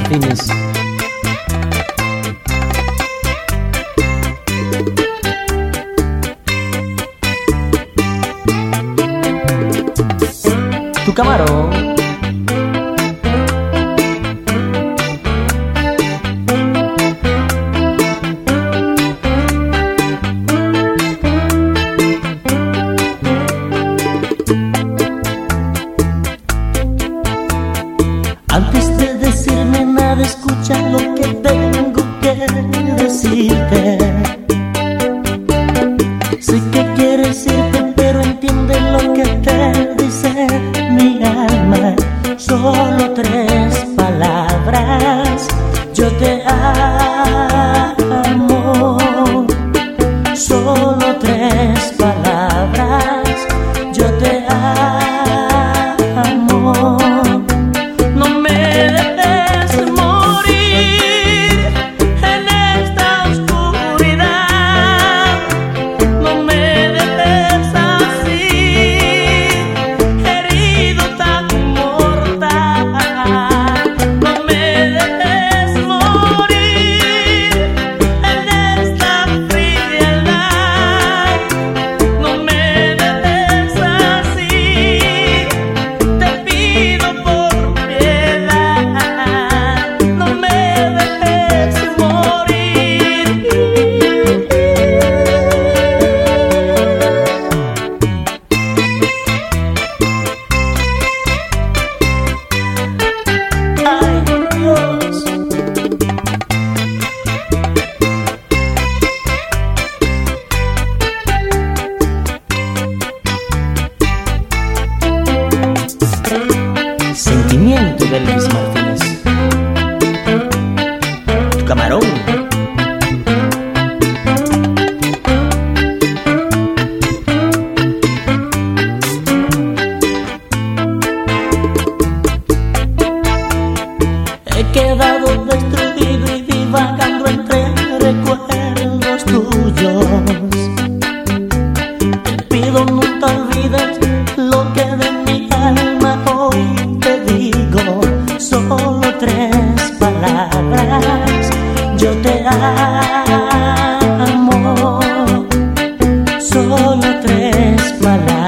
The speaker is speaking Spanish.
Martínez. Tu camarón. Antes de decirme nada, escucha lo que tengo que decirte. Sé que quieres irte, pero entiende lo que te dice mi alma. Solo 3 palabras: yo te amo. Solo 3 palabras: yo te amo. No me dejes morir en esta oscuridad. No me dejes así, herido tan mortal. No me dejes morir en esta frialdad. No me dejes así, te pido por piedad. No me dejes morir. Ay, Dios. Sentimiento de Luis Martínez. Tu camarón. He quedado destruido y divagando entre recuerdos tuyos. Te pido nunca olvides lo que de mi alma hoy te digo. Solo 3 palabras: yo te amo. Solo 3 palabras.